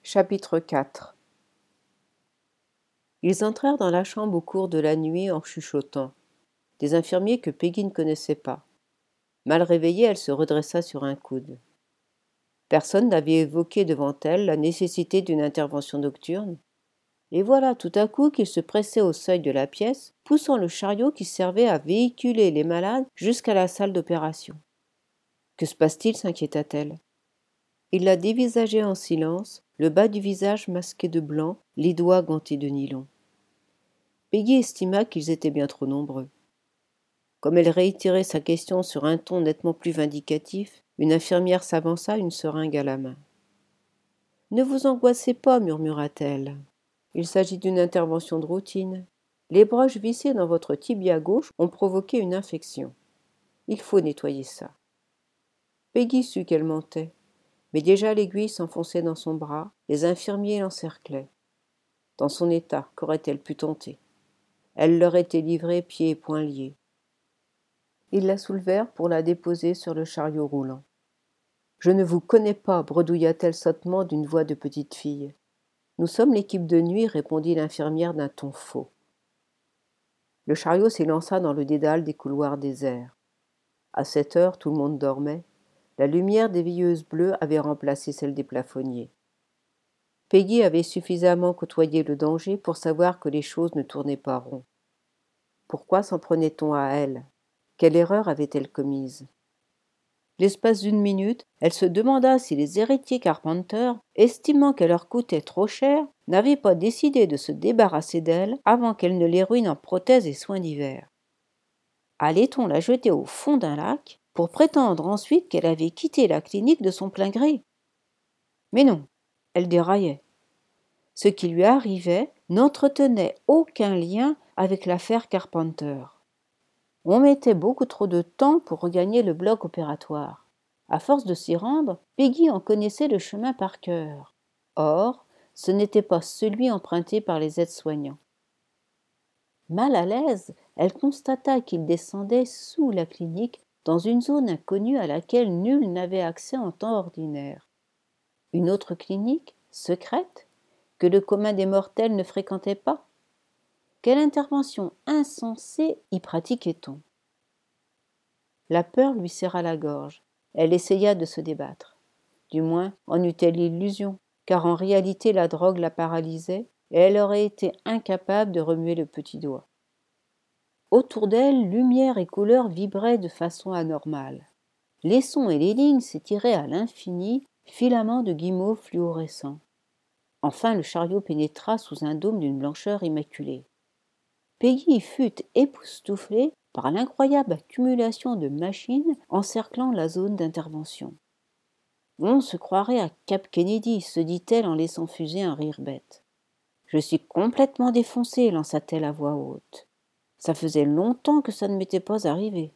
Chapitre 4. Ils entrèrent dans la chambre au cours de la nuit en chuchotant. Des infirmiers que Peggy ne connaissait pas. Mal réveillée, elle se redressa sur un coude. Personne n'avait évoqué devant elle la nécessité d'une intervention nocturne. Et voilà tout à coup qu'il se pressait au seuil de la pièce, poussant le chariot qui servait à véhiculer les malades jusqu'à la salle d'opération. Que se passe-t-il, s'inquiéta-t-elle. Il la dévisageait en silence, le bas du visage masqué de blanc, les doigts gantés de nylon. Peggy estima qu'ils étaient bien trop nombreux. Comme elle réitérait sa question sur un ton nettement plus vindicatif, une infirmière s'avança, une seringue à la main. « Ne vous angoissez pas, murmura-t-elle. Il s'agit d'une intervention de routine. Les broches vissées dans votre tibia gauche ont provoqué une infection. Il faut nettoyer ça. » Peggy sut qu'elle mentait, mais déjà l'aiguille s'enfonçait dans son bras, les infirmiers l'encerclaient. Dans son état, qu'aurait-elle pu tenter? Elle leur était livrée pieds et poings liés. Ils la soulevèrent pour la déposer sur le chariot roulant. « Je ne vous connais pas, bredouilla-t-elle sottement d'une voix de petite fille. « Nous sommes l'équipe de nuit, répondit l'infirmière d'un ton faux. Le chariot s'élança dans le dédale des couloirs déserts. À 7 heures, tout le monde dormait. La lumière des veilleuses bleues avait remplacé celle des plafonniers. Peggy avait suffisamment côtoyé le danger pour savoir que les choses ne tournaient pas rond. Pourquoi s'en prenait-on à elle? Quelle erreur avait-elle commise? L'espace d'une minute, elle se demanda si les héritiers Carpenter, estimant qu'elle leur coûtait trop cher, n'avaient pas décidé de se débarrasser d'elle avant qu'elle ne les ruine en prothèses et soins divers. Allait-on la jeter au fond d'un lac pour prétendre ensuite qu'elle avait quitté la clinique de son plein gré? Mais non, elle déraillait. Ce qui lui arrivait n'entretenait aucun lien avec l'affaire Carpenter. On mettait beaucoup trop de temps pour regagner le bloc opératoire. À force de s'y rendre, Peggy en connaissait le chemin par cœur. Or, ce n'était pas celui emprunté par les aides-soignants. Mal à l'aise, elle constata qu'il descendait sous la clinique dans une zone inconnue à laquelle nul n'avait accès en temps ordinaire. Une autre clinique, secrète, que le commun des mortels ne fréquentait pas? Quelle intervention insensée y pratiquait-on? La peur lui serra la gorge. Elle essaya de se débattre. Du moins, en eut-elle l'illusion, car en réalité la drogue la paralysait et elle aurait été incapable de remuer le petit doigt. Autour d'elle, lumière et couleurs vibraient de façon anormale. Les sons et les lignes s'étiraient à l'infini, filaments de guimauve fluorescents. Enfin, le chariot pénétra sous un dôme d'une blancheur immaculée. Peggy fut époustouflée par l'incroyable accumulation de machines encerclant la zone d'intervention. On se croirait à Cap Kennedy, se dit-elle en laissant fuser un rire bête. Je suis complètement défoncée, lança-t-elle à voix haute. Ça faisait longtemps que ça ne m'était pas arrivé.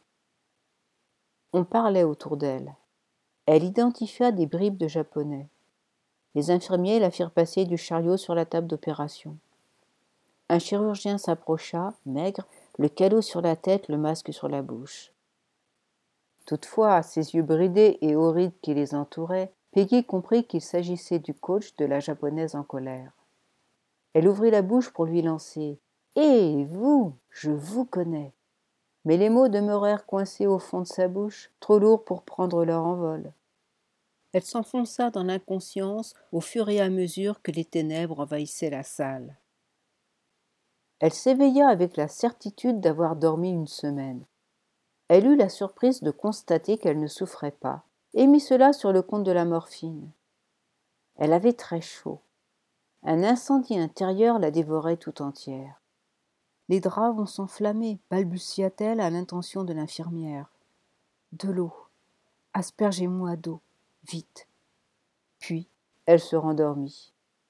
On parlait autour d'elle. Elle identifia des bribes de japonais. Les infirmiers la firent passer du chariot sur la table d'opération. Un chirurgien s'approcha, maigre, le calot sur la tête, le masque sur la bouche. Toutefois, à ses yeux bridés et aux rides qui les entouraient, Peggy comprit qu'il s'agissait du coach de la japonaise en colère. Elle ouvrit la bouche pour lui lancer « Eh, vous, je vous connais !» Mais les mots demeurèrent coincés au fond de sa bouche, trop lourds pour prendre leur envol. Elle s'enfonça dans l'inconscience au fur et à mesure que les ténèbres envahissaient la salle. Elle s'éveilla avec la certitude d'avoir dormi une semaine. Elle eut la surprise de constater qu'elle ne souffrait pas, et mit cela sur le compte de la morphine. Elle avait très chaud. Un incendie intérieur la dévorait tout entière. « Les draps vont s'enflammer, balbutia-t-elle à l'intention de l'infirmière. De l'eau. Aspergez-moi d'eau. Vite. » Puis, elle se rendormit.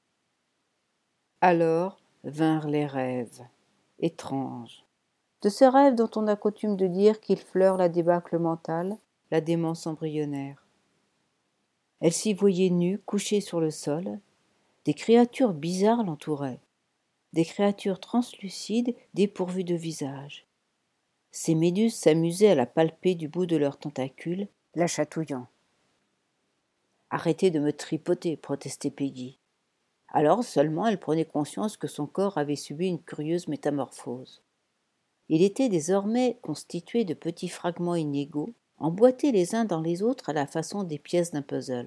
Alors vinrent les rêves, étranges. De ces rêves dont on a coutume de dire qu'ils fleurent la débâcle mentale, la démence embryonnaire. Elle s'y voyait nue, couchée sur le sol. Des créatures bizarres l'entouraient. Des créatures translucides dépourvues de visage. Ces méduses s'amusaient à la palper du bout de leurs tentacules, la chatouillant. « Arrêtez de me tripoter, protestait Peggy. Alors seulement elle prenait conscience que son corps avait subi une curieuse métamorphose. Il était désormais constitué de petits fragments inégaux, emboîtés les uns dans les autres à la façon des pièces d'un puzzle.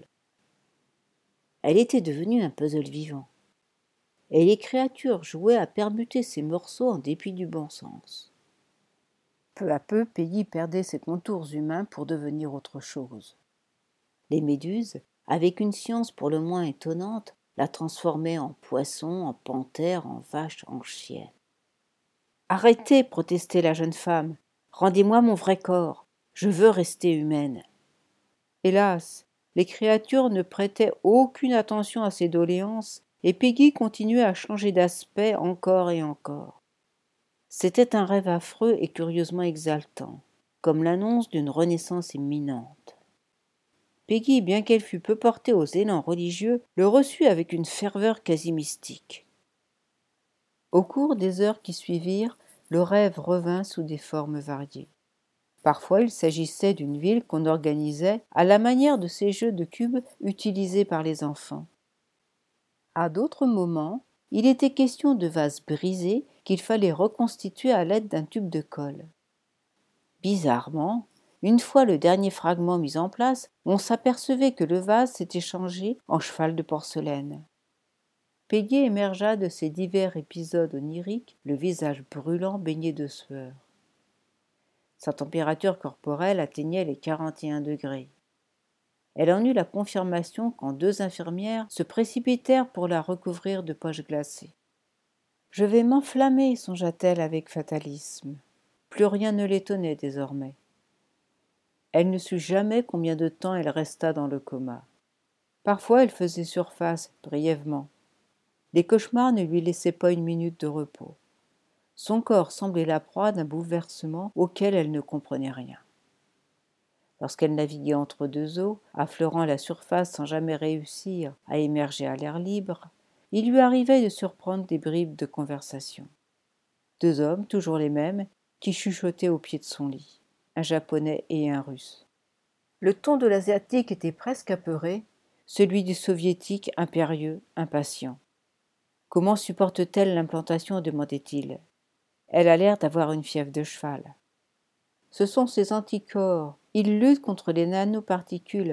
Elle était devenue un puzzle vivant. Et les créatures jouaient à permuter ces morceaux en dépit du bon sens. Peu à peu, Peggy perdait ses contours humains pour devenir autre chose. Les méduses, avec une science pour le moins étonnante, la transformaient en poisson, en panthère, en vache, en chienne. « Arrêtez !» protestait la jeune femme. « Rendez-moi mon vrai corps. Je veux rester humaine. » Hélas, les créatures ne prêtaient aucune attention à ses doléances et Peggy continuait à changer d'aspect encore et encore. C'était un rêve affreux et curieusement exaltant, comme l'annonce d'une renaissance imminente. Peggy, bien qu'elle fût peu portée aux élans religieux, le reçut avec une ferveur quasi mystique. Au cours des heures qui suivirent, le rêve revint sous des formes variées. Parfois, il s'agissait d'une ville qu'on organisait à la manière de ces jeux de cubes utilisés par les enfants. À d'autres moments, il était question de vases brisés qu'il fallait reconstituer à l'aide d'un tube de colle. Bizarrement, une fois le dernier fragment mis en place, on s'apercevait que le vase s'était changé en cheval de porcelaine. Peggy émergea de ces divers épisodes oniriques, le visage brûlant baigné de sueur. Sa température corporelle atteignait les 41 degrés. Elle en eut la confirmation quand 2 infirmières se précipitèrent pour la recouvrir de poches glacées. « Je vais m'enflammer » songea-t-elle avec fatalisme. Plus rien ne l'étonnait désormais. Elle ne sut jamais combien de temps elle resta dans le coma. Parfois elle faisait surface, brièvement. Les cauchemars ne lui laissaient pas une minute de repos. Son corps semblait la proie d'un bouleversement auquel elle ne comprenait rien. Lorsqu'elle naviguait entre deux eaux, affleurant la surface sans jamais réussir à émerger à l'air libre, il lui arrivait de surprendre des bribes de conversation. 2 hommes, toujours les mêmes, qui chuchotaient au pied de son lit, un Japonais et un Russe. Le ton de l'Asiatique était presque apeuré, celui du Soviétique impérieux, impatient. « Comment supporte-t-elle l'implantation » demandait-il. « Elle a l'air d'avoir une fièvre de cheval. »« Ce sont ses anticorps. Ils luttent contre les nanoparticules, »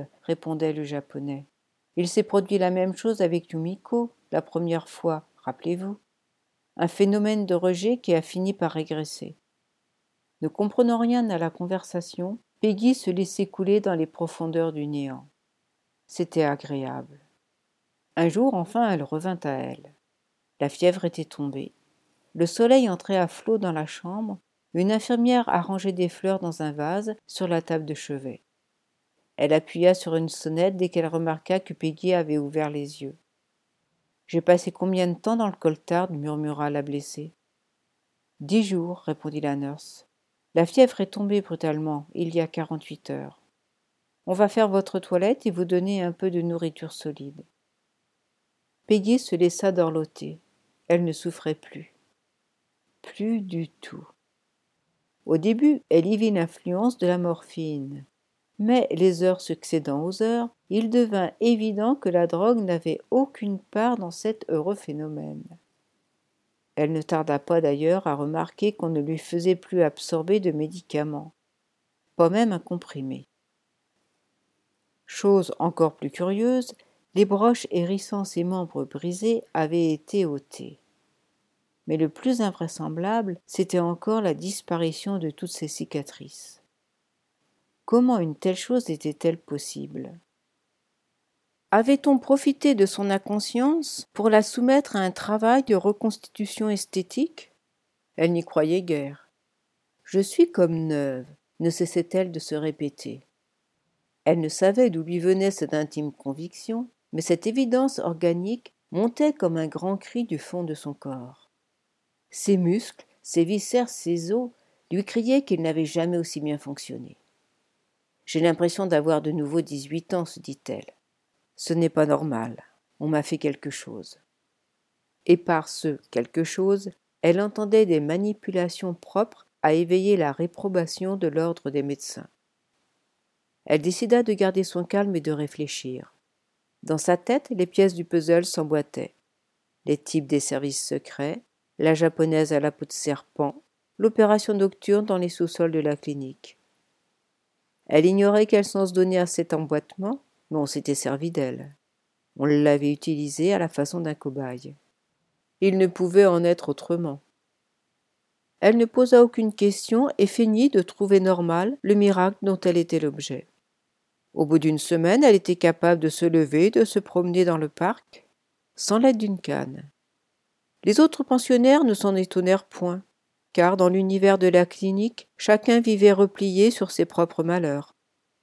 répondait le Japonais. « Il s'est produit la même chose avec Yumiko, la première fois, rappelez-vous. Un phénomène de rejet qui a fini par régresser. » Ne comprenant rien à la conversation, Peggy se laissait couler dans les profondeurs du néant. C'était agréable. Un jour, enfin, elle revint à elle. La fièvre était tombée. Le soleil entrait à flots dans la chambre. Une infirmière arrangeait des fleurs dans un vase sur la table de chevet. Elle appuya sur une sonnette dès qu'elle remarqua que Peggy avait ouvert les yeux. « J'ai passé combien de temps dans le coltard » murmura la blessée. « 10 jours, répondit la nurse. La fièvre est tombée brutalement, il y a 48 heures. On va faire votre toilette et vous donner un peu de nourriture solide. » Peggy se laissa dorloter. Elle ne souffrait plus. Plus du tout. Au début, elle y vit l'influence de la morphine. Mais les heures succédant aux heures, il devint évident que la drogue n'avait aucune part dans cet heureux phénomène. Elle ne tarda pas d'ailleurs à remarquer qu'on ne lui faisait plus absorber de médicaments, pas même un comprimé. Chose encore plus curieuse, les broches hérissant ses membres brisés avaient été ôtées. Mais le plus invraisemblable, c'était encore la disparition de toutes ses cicatrices. Comment une telle chose était-elle possible ? Avait-on profité de son inconscience pour la soumettre à un travail de reconstitution esthétique ? Elle n'y croyait guère. « Je suis comme neuve », ne cessait-elle de se répéter. Elle ne savait d'où lui venait cette intime conviction, mais cette évidence organique montait comme un grand cri du fond de son corps. Ses muscles, ses viscères, ses os lui criaient qu'il n'avait jamais aussi bien fonctionné. « J'ai l'impression d'avoir de nouveau 18 ans, se dit-elle. Ce n'est pas normal, on m'a fait quelque chose. Et par ce quelque chose, elle entendait des manipulations propres à éveiller la réprobation de l'ordre des médecins. Elle décida de garder son calme et de réfléchir. Dans sa tête, les pièces du puzzle s'emboîtaient. les types des services secrets, la japonaise à la peau de serpent, l'opération nocturne dans les sous-sols de la clinique. Elle ignorait quel sens donner à cet emboîtement, mais on s'était servi d'elle. On l'avait utilisée à la façon d'un cobaye. Il ne pouvait en être autrement. Elle ne posa aucune question et feignit de trouver normal le miracle dont elle était l'objet. Au bout d'une semaine, elle était capable de se lever et de se promener dans le parc, sans l'aide d'une canne. Les autres pensionnaires ne s'en étonnèrent point, car dans l'univers de la clinique, chacun vivait replié sur ses propres malheurs.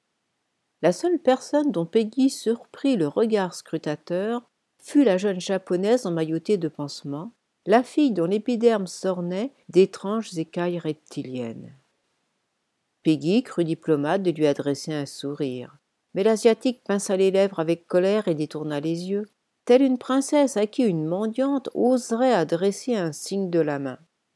La seule personne dont Peggy surprit le regard scrutateur fut la jeune japonaise emmaillotée de pansements, la fille dont l'épiderme s'ornait d'étranges écailles reptiliennes. Peggy crut diplomate de lui adresser un sourire, mais l'asiatique pinça les lèvres avec colère et détourna les yeux, telle une princesse à qui une mendiante oserait adresser un signe de la main.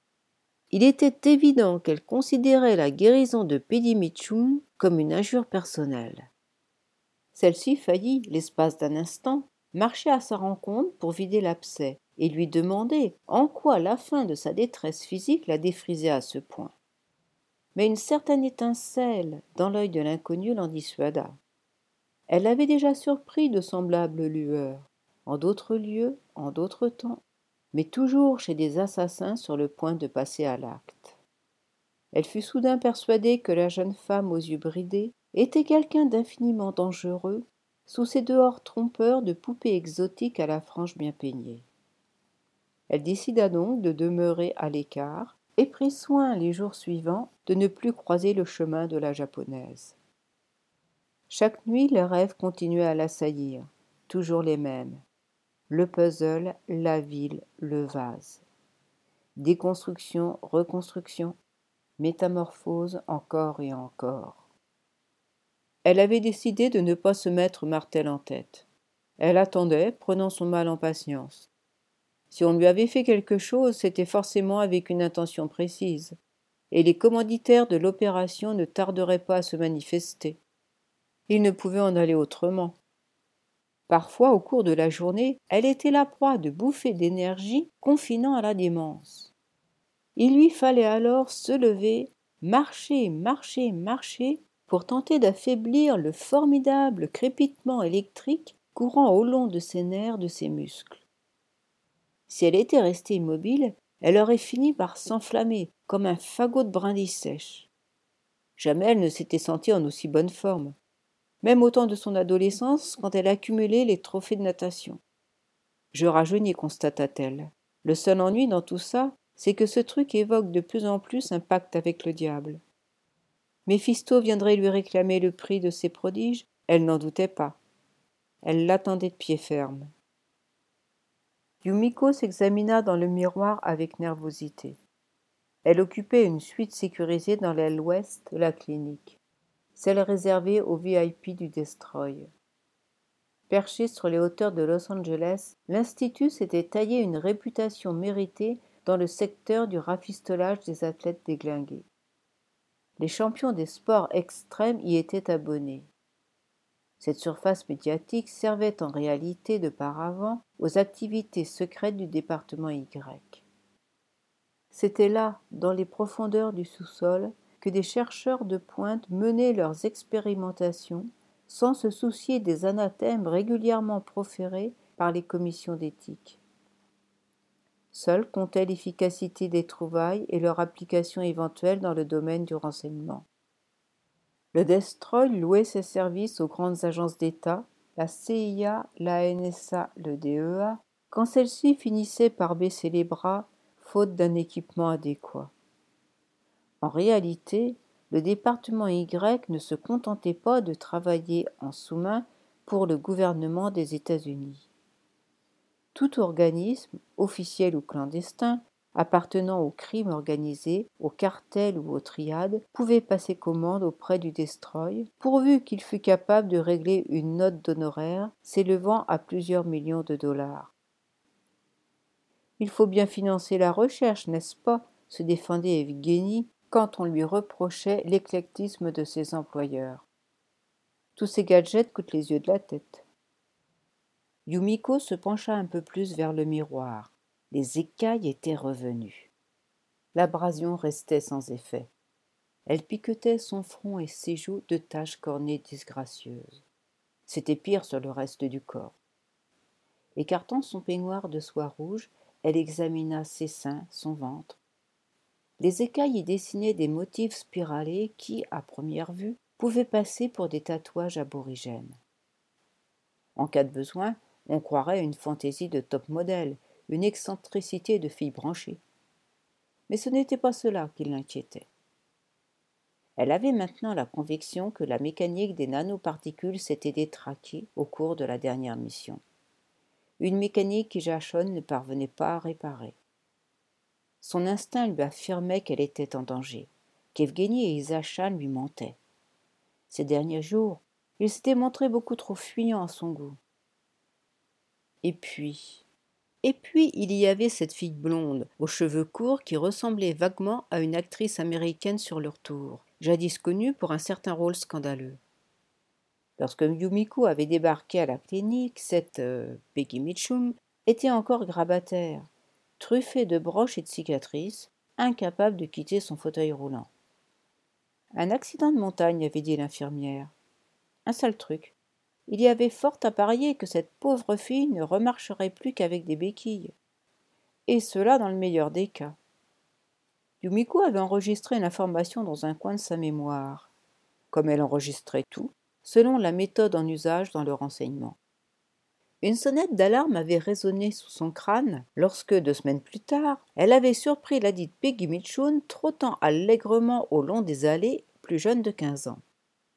Il était évident qu'elle considérait la guérison de Peggy Mitchum comme une injure personnelle. Celle-ci faillit, l'espace d'un instant, marcher à sa rencontre pour vider l'abcès et lui demander en quoi la fin de sa détresse physique la défrisait à ce point. Mais une certaine étincelle dans l'œil de l'inconnu l'en dissuada. Elle l'avait déjà surpris de semblables lueurs, en d'autres lieux, en d'autres temps, mais toujours chez des assassins sur le point de passer à l'acte. Elle fut soudain persuadée que la jeune femme aux yeux bridés était quelqu'un d'infiniment dangereux sous ces dehors trompeurs de poupée exotique à la frange bien peignée. Elle décida donc de demeurer à l'écart et prit soin les jours suivants de ne plus croiser le chemin de la japonaise. Chaque nuit, les rêves continuaient à l'assaillir, toujours les mêmes. Le puzzle, la ville, le vase. Déconstruction, reconstruction, métamorphose encore et encore. Elle avait décidé de ne pas se mettre martel en tête. Elle attendait, prenant son mal en patience. Si on lui avait fait quelque chose, c'était forcément avec une intention précise, et les commanditaires de l'opération ne tarderaient pas à se manifester. Il ne pouvait en aller autrement. Parfois, au cours de la journée, elle était la proie de bouffées d'énergie confinant à la démence. Il lui fallait alors se lever, marcher, marcher, marcher, pour tenter d'affaiblir le formidable crépitement électrique courant au long de ses nerfs, de ses muscles. Si elle était restée immobile, elle aurait fini par s'enflammer comme un fagot de brindilles sèches. Jamais elle ne s'était sentie en aussi bonne forme, même au temps de son adolescence quand elle accumulait les trophées de natation. Je rajeunis, constata-t-elle. Le seul ennui dans tout ça, c'est que ce truc évoque de plus en plus un pacte avec le diable. Méphisto viendrait lui réclamer le prix de ses prodiges, elle n'en doutait pas. Elle l'attendait de pied ferme. Yumiko s'examina dans le miroir avec nervosité. Elle occupait une suite sécurisée dans l'aile ouest de la clinique, celle réservée aux VIP du Destroy. Perché sur les hauteurs de Los Angeles, l'Institut s'était taillé une réputation méritée dans le secteur du rafistolage des athlètes déglingués. Les champions des sports extrêmes y étaient abonnés. Cette surface médiatique servait en réalité de paravent aux activités secrètes du département Y. C'était là, dans les profondeurs du sous-sol, que des chercheurs de pointe menaient leurs expérimentations sans se soucier des anathèmes régulièrement proférés par les commissions d'éthique. Seule comptait l'efficacité des trouvailles et leur application éventuelle dans le domaine du renseignement. Le Destroy louait ses services aux grandes agences d'État, la CIA, la NSA, le DEA, quand celles-ci finissaient par baisser les bras, faute d'un équipement adéquat. En réalité, le département Y ne se contentait pas de travailler en sous-main pour le gouvernement des États-Unis. Tout organisme, officiel ou clandestin, appartenant au crime organisé, au cartel ou aux triades, pouvait passer commande auprès du Destroy, pourvu qu'il fût capable de régler une note d'honoraires s'élevant à plusieurs millions de dollars. Il faut bien financer la recherche, n'est-ce pas, se défendait Evgeny quand on lui reprochait l'éclectisme de ses employeurs. Tous ces gadgets coûtent les yeux de la tête. Yumiko se pencha un peu plus vers le miroir. Les écailles étaient revenues. L'abrasion restait sans effet. Elle piquetait son front et ses joues de taches cornées disgracieuses. C'était pire sur le reste du corps. Écartant son peignoir de soie rouge, elle examina ses seins, son ventre. Les écailles y dessinaient des motifs spiralés qui, à première vue, pouvaient passer pour des tatouages aborigènes. En cas de besoin, on croirait une fantaisie de top modèle, une excentricité de fille branchée. Mais ce n'était pas cela qui l'inquiétait. Elle avait maintenant la conviction que la mécanique des nanoparticules s'était détraquée au cours de la dernière mission. Une mécanique que Jashon ne parvenait pas à réparer. Son instinct lui affirmait qu'elle était en danger, qu'Evgeny et Isacha lui mentaient. Ces derniers jours, il s'était montré beaucoup trop fuyant à son goût. Et puis, il y avait cette fille blonde, aux cheveux courts, qui ressemblait vaguement à une actrice américaine sur leur tour, jadis connue pour un certain rôle scandaleux. Lorsque Yumiko avait débarqué à la clinique, cette Peggy Mitchum était encore grabataire, truffée de broches et de cicatrices, incapable de quitter son fauteuil roulant. Un accident de montagne, avait dit l'infirmière. Un seul truc. Il y avait fort à parier que cette pauvre fille ne remarcherait plus qu'avec des béquilles. Et cela dans le meilleur des cas. Yumiko avait enregistré l'information dans un coin de sa mémoire, comme elle enregistrait tout, selon la méthode en usage dans le renseignement. Une sonnette d'alarme avait résonné sous son crâne lorsque, 2 semaines plus tard, elle avait surpris ladite Peggy Mitchum trottant allègrement au long des allées, plus jeune de 15 ans.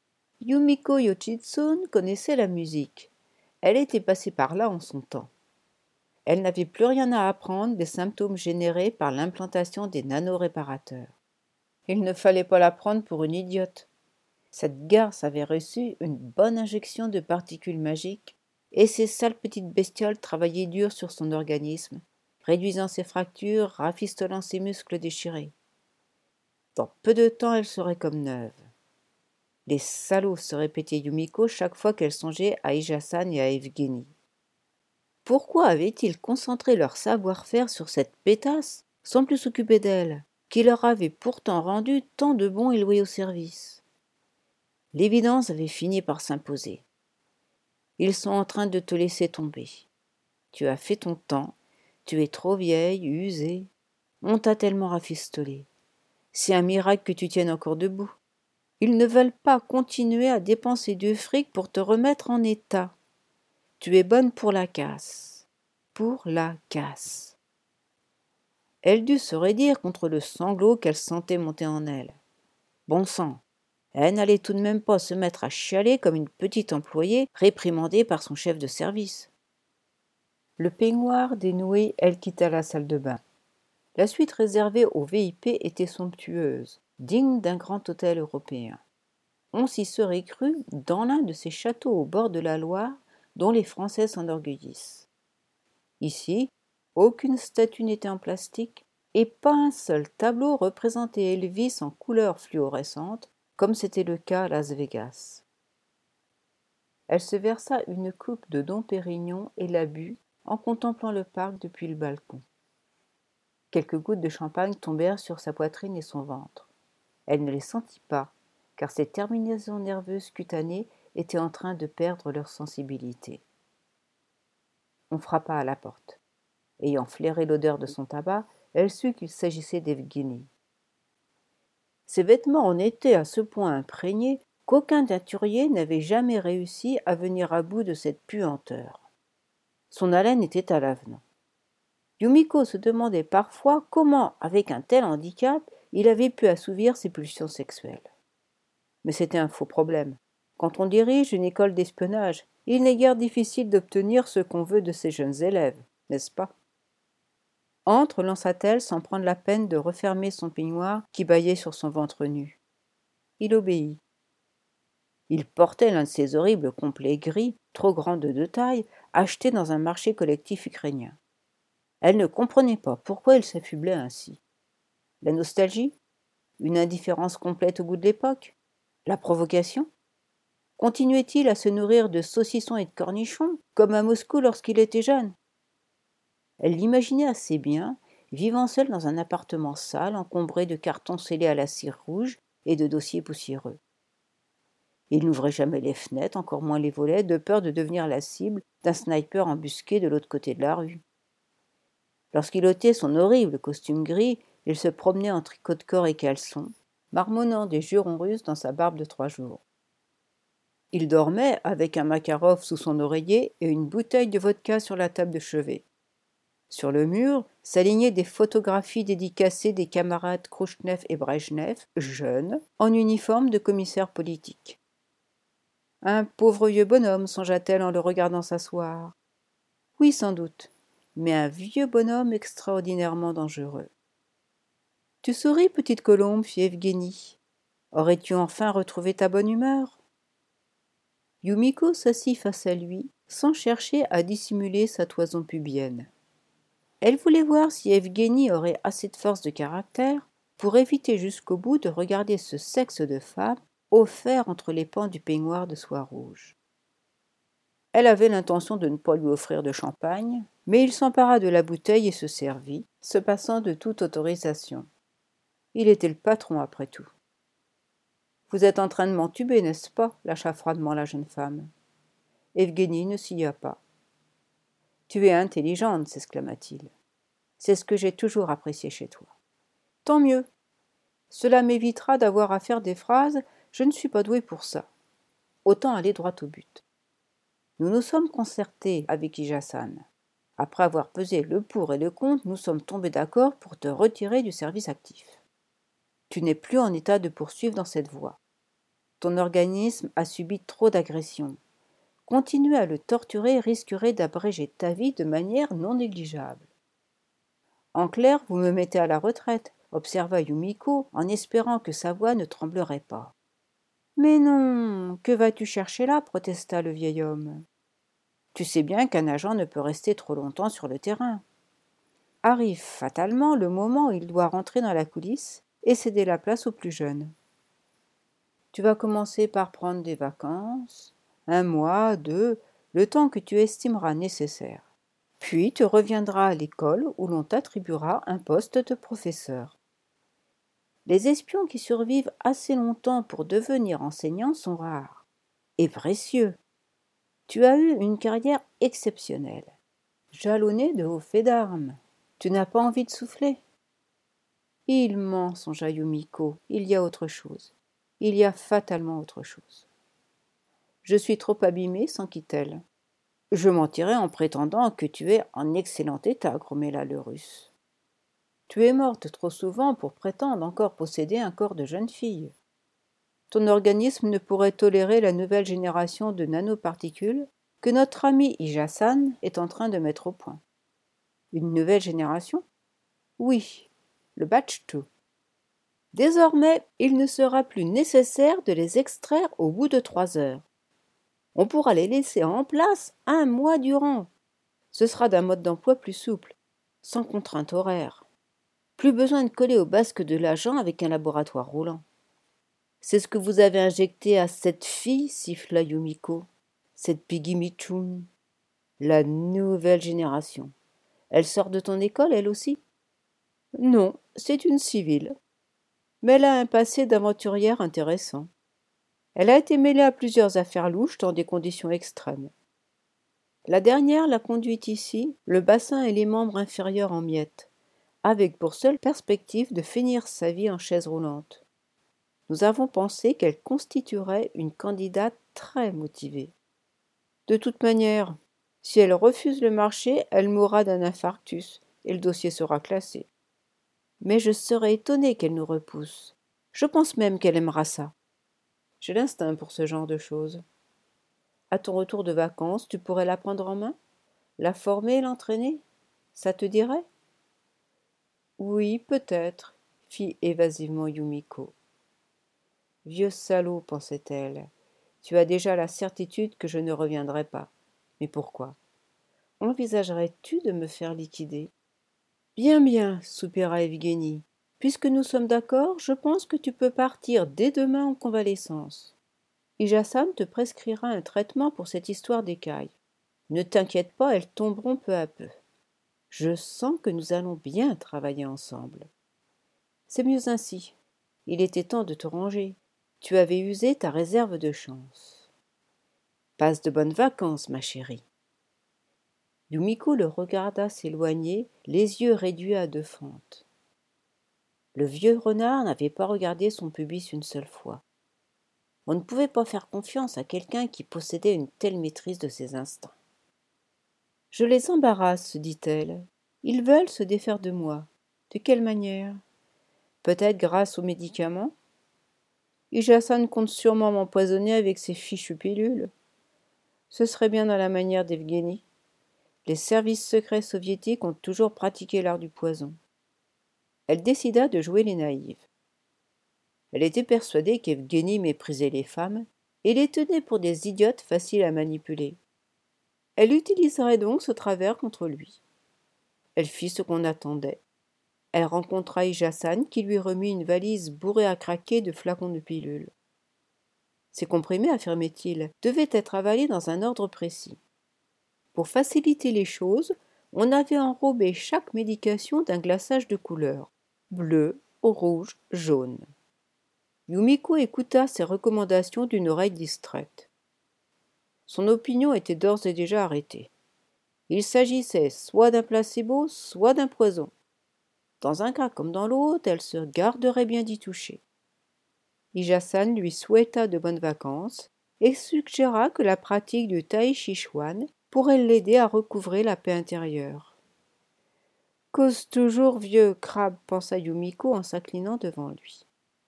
Yumiko Yoshitsune connaissait la musique. Elle était passée par là en son temps. Elle n'avait plus rien à apprendre des symptômes générés par l'implantation des nanoréparateurs. Il ne fallait pas la prendre pour une idiote. Cette garce avait reçu une bonne injection de particules magiques, et ces sales petites bestioles travaillaient dur sur son organisme, réduisant ses fractures, rafistolant ses muscles déchirés. Dans peu de temps, elle serait comme neuve. Les salauds, se répétait Yumiko chaque fois qu'elle songeait à Ija-san et à Evgeny. Pourquoi avaient-ils concentré leur savoir-faire sur cette pétasse, sans plus s'occuper d'elle, qui leur avait pourtant rendu tant de bons et loyaux services? L'évidence avait fini par s'imposer. Ils sont en train de te laisser tomber. Tu as fait ton temps, tu es trop vieille, usée. On t'a tellement rafistolé. C'est un miracle que tu tiennes encore debout. Ils ne veulent pas continuer à dépenser du fric pour te remettre en état. Tu es bonne pour la casse. Pour la casse. Elle dut se raidir contre le sanglot qu'elle sentait monter en elle. Bon sang, elle n'allait tout de même pas se mettre à chialer comme une petite employée réprimandée par son chef de service. Le peignoir dénoué, elle quitta la salle de bain. La suite réservée au VIP était somptueuse, digne d'un grand hôtel européen. On s'y serait cru dans l'un de ces châteaux au bord de la Loire dont les Français s'enorgueillissent. Ici, aucune statue n'était en plastique et pas un seul tableau représentait Elvis en couleurs fluorescentes, comme c'était le cas à Las Vegas. Elle se versa une coupe de Dom Pérignon et la but en contemplant le parc depuis le balcon. Quelques gouttes de champagne tombèrent sur sa poitrine et son ventre. Elle ne les sentit pas, car ses terminaisons nerveuses cutanées étaient en train de perdre leur sensibilité. On frappa à la porte. Ayant flairé l'odeur de son tabac, elle sut qu'il s'agissait d'Evgeny. Ses vêtements en étaient à ce point imprégnés qu'aucun teinturier n'avait jamais réussi à venir à bout de cette puanteur. Son haleine était à l'avenant. Yumiko se demandait parfois comment, avec un tel handicap, il avait pu assouvir ses pulsions sexuelles. Mais c'était un faux problème. Quand on dirige une école d'espionnage, il n'est guère difficile d'obtenir ce qu'on veut de ses jeunes élèves, n'est-ce pas? Entre, lança-t-elle sans prendre la peine de refermer son peignoir qui bâillait sur son ventre nu. Il obéit. Il portait l'un de ces horribles complets gris, trop grands de taille, achetés dans un marché collectif ukrainien. Elle ne comprenait pas pourquoi il s'affublait ainsi. La nostalgie? Une indifférence complète au goût de l'époque? La provocation? Continuait-il à se nourrir de saucissons et de cornichons, comme à Moscou lorsqu'il était jeune. Elle l'imaginait assez bien, vivant seule dans un appartement sale, encombré de cartons scellés à la cire rouge et de dossiers poussiéreux. Il n'ouvrait jamais les fenêtres, encore moins les volets, de peur de devenir la cible d'un sniper embusqué de l'autre côté de la rue. Lorsqu'il ôtait son horrible costume gris, il se promenait en tricot de corps et caleçon, marmonnant des jurons russes dans sa barbe de 3 jours. Il dormait avec un Makarov sous son oreiller et une bouteille de vodka sur la table de chevet. Sur le mur s'alignaient des photographies dédicacées des camarades Khrouchtchev et Brejnev, jeunes, en uniforme de commissaire politique. Un pauvre vieux bonhomme, songea-t-elle en le regardant s'asseoir. Oui, sans doute, mais un vieux bonhomme extraordinairement dangereux. Tu souris, petite colombe, fit Evguénie. Aurais-tu enfin retrouvé ta bonne humeur? Yumiko s'assit face à lui, sans chercher à dissimuler sa toison pubienne. Elle voulait voir si Evguénie aurait assez de force de caractère pour éviter jusqu'au bout de regarder ce sexe de femme offert entre les pans du peignoir de soie rouge. Elle avait l'intention de ne pas lui offrir de champagne, mais il s'empara de la bouteille et se servit, se passant de toute autorisation. Il était le patron, après tout. « Vous êtes en train de m'entuber, n'est-ce pas » lâcha froidement la jeune femme. Evguénie ne sia pas. « Tu es intelligente, s'exclama-t-il. C'est ce que j'ai toujours apprécié chez toi. Tant mieux. Cela m'évitera d'avoir à faire des phrases, je ne suis pas douée pour ça. Autant aller droit au but. Nous nous sommes concertés avec Ijasan. Après avoir pesé le pour et le contre, nous sommes tombés d'accord pour te retirer du service actif. Tu n'es plus en état de poursuivre dans cette voie. Ton organisme a subi trop d'agressions. Continuer à le torturer risquerait d'abréger ta vie de manière non négligeable. En clair, vous me mettez à la retraite, observa Yumiko en espérant que sa voix ne tremblerait pas. Mais non, que vas-tu chercher là protesta le vieil homme. Tu sais bien qu'un agent ne peut rester trop longtemps sur le terrain. Arrive fatalement le moment où il doit rentrer dans la coulisse et céder la place aux plus jeunes. Tu vas commencer par prendre des vacances, 1 mois, 2, le temps que tu estimeras nécessaire. Puis tu reviendras à l'école où l'on t'attribuera un poste de professeur. Les espions qui survivent assez longtemps pour devenir enseignants sont rares et précieux. Tu as eu une carrière exceptionnelle, jalonnée de hauts faits d'armes. Tu n'as pas envie de souffler? Il ment, songea Yumiko, il y a autre chose. Il y a fatalement autre chose. Je suis trop abîmée, s'enquit-elle. Je mentirais en prétendant que tu es en excellent état, grommela le Russe. Tu es morte trop souvent pour prétendre encore posséder un corps de jeune fille. Ton organisme ne pourrait tolérer la nouvelle génération de nanoparticules que notre ami Ijasan est en train de mettre au point. Une nouvelle génération? Oui, le batch 2. Désormais, il ne sera plus nécessaire de les extraire au bout de 3 heures. On pourra les laisser en place 1 mois durant. Ce sera d'un mode d'emploi plus souple, sans contrainte horaire. Plus besoin de coller au basque de l'agent avec un laboratoire roulant. C'est ce que vous avez injecté à cette fille, siffla Yumiko. Cette Piggy Mitchum. La nouvelle génération. Elle sort de ton école, elle aussi? Non, c'est une civile. Mais elle a un passé d'aventurière intéressant. Elle a été mêlée à plusieurs affaires louches dans des conditions extrêmes. La dernière l'a conduite ici, le bassin et les membres inférieurs en miettes, avec pour seule perspective de finir sa vie en chaise roulante. Nous avons pensé qu'elle constituerait une candidate très motivée. De toute manière, si elle refuse le marché, elle mourra d'un infarctus et le dossier sera classé. Mais je serais étonnée qu'elle nous repousse. Je pense même qu'elle aimera ça. J'ai l'instinct pour ce genre de choses. À ton retour de vacances, tu pourrais la prendre en main? La former et l'entraîner? Ça te dirait? Oui, peut-être, fit évasivement Yumiko. Vieux salaud, pensait-elle, tu as déjà la certitude que je ne reviendrai pas. Mais pourquoi? Envisagerais-tu de me faire liquider? Bien, bien, soupira Evguénie. Puisque nous sommes d'accord, je pense que tu peux partir dès demain en convalescence. Ijasan te prescrira un traitement pour cette histoire d'écaille. Ne t'inquiète pas, elles tomberont peu à peu. Je sens que nous allons bien travailler ensemble. C'est mieux ainsi. Il était temps de te ranger. Tu avais usé ta réserve de chance. Passe de bonnes vacances, ma chérie. Yumiko le regarda s'éloigner, les yeux réduits à deux fentes. Le vieux renard n'avait pas regardé son pubis une seule fois. On ne pouvait pas faire confiance à quelqu'un qui possédait une telle maîtrise de ses instincts. « Je les embarrasse, se dit-elle. Ils veulent se défaire de moi. De quelle manière? Peut-être grâce aux médicaments? Ijasan compte sûrement m'empoisonner avec ses fichues pilules. Ce serait bien à la manière d'Evguénie. Les services secrets soviétiques ont toujours pratiqué l'art du poison. » Elle décida de jouer les naïves. Elle était persuadée qu'Evguénie méprisait les femmes et les tenait pour des idiotes faciles à manipuler. Elle utiliserait donc ce travers contre lui. Elle fit ce qu'on attendait. Elle rencontra Ijasan qui lui remit une valise bourrée à craquer de flacons de pilules. Ces comprimés, affirmait-il, devaient être avalés dans un ordre précis. Pour faciliter les choses, on avait enrobé chaque médication d'un glaçage de couleurs, bleu, rouge, jaune. Yumiko écouta ces recommandations d'une oreille distraite. Son opinion était d'ores et déjà arrêtée. Il s'agissait soit d'un placebo, soit d'un poison. Dans un cas comme dans l'autre, elle se garderait bien d'y toucher. Ijasan lui souhaita de bonnes vacances et suggéra que la pratique du tai chi chuan pourrait l'aider à recouvrer la paix intérieure. « Cause toujours, vieux crabe, pensa Yumiko en s'inclinant devant lui.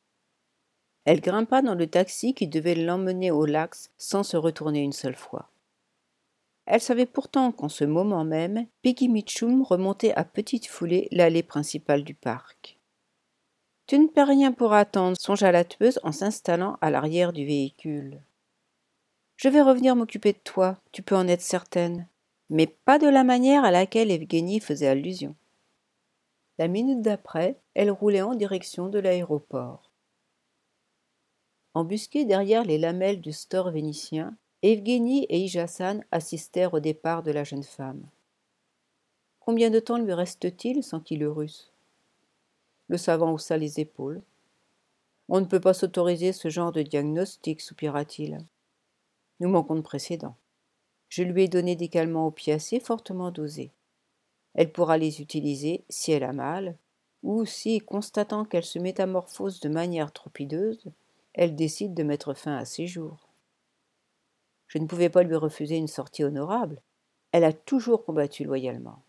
Elle grimpa dans le taxi qui devait l'emmener au lac sans se retourner une seule fois. Elle savait pourtant qu'en ce moment même, Peggy Mitchum remontait à petite foulée l'allée principale du parc. « Tu ne perds rien pour attendre, songea la tueuse en s'installant à l'arrière du véhicule. Je vais revenir m'occuper de toi, tu peux en être certaine, mais pas de la manière à laquelle Evguénie faisait allusion. » La minute d'après, elle roulait en direction de l'aéroport. Embusqués derrière les lamelles du store vénitien, Evguénie et Ijasan assistèrent au départ de la jeune femme. Combien de temps lui reste-t-il sans qu'il russe? Le savant haussa les épaules. On ne peut pas s'autoriser ce genre de diagnostic, soupira-t-il. Nous manquons de précédents. Je lui ai donné des calmants opiacés fortement dosés. Elle pourra les utiliser si elle a mal, ou si, constatant qu'elle se métamorphose de manière trop hideuse, elle décide de mettre fin à ses jours. Je ne pouvais pas lui refuser une sortie honorable. Elle a toujours combattu loyalement.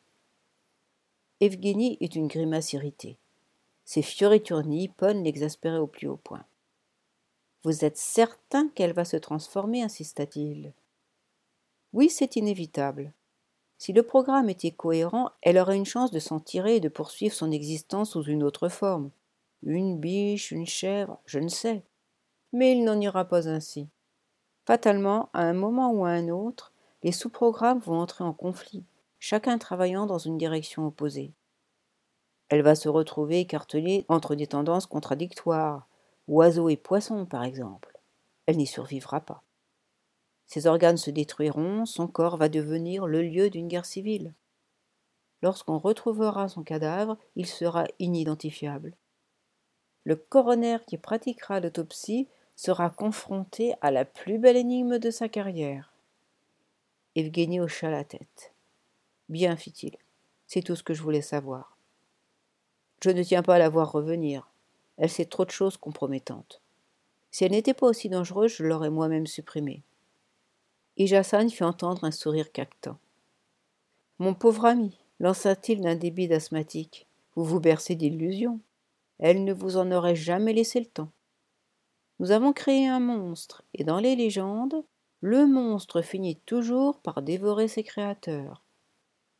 Evguénie eut une grimace irritée. Ses fioritures nippones l'exaspéraient au plus haut point. « Vous êtes certain qu'elle va se transformer » insista-t-il. « Oui, c'est inévitable. Si le programme était cohérent, elle aurait une chance de s'en tirer et de poursuivre son existence sous une autre forme. Une biche, une chèvre, je ne sais. Mais il n'en ira pas ainsi. Fatalement, à un moment ou à un autre, les sous-programmes vont entrer en conflit, chacun travaillant dans une direction opposée. Elle va se retrouver écartelée entre des tendances contradictoires, oiseaux et poissons par exemple. Elle n'y survivra pas. Ses organes se détruiront, son corps va devenir le lieu d'une guerre civile. Lorsqu'on retrouvera son cadavre, il sera inidentifiable. Le coroner qui pratiquera l'autopsie sera confronté à la plus belle énigme de sa carrière. Evguénie hocha la tête. « Bien, fit-il, c'est tout ce que je voulais savoir. Je ne tiens pas à la voir revenir. Elle sait trop de choses compromettantes. Si elle n'était pas aussi dangereuse, je l'aurais moi-même supprimée. » Ijasan fit entendre un sourire caquetant. « Mon pauvre ami, lança-t-il d'un débit asthmatique, vous vous bercez d'illusions. Elle ne vous en aurait jamais laissé le temps. Nous avons créé un monstre, et dans les légendes, le monstre finit toujours par dévorer ses créateurs.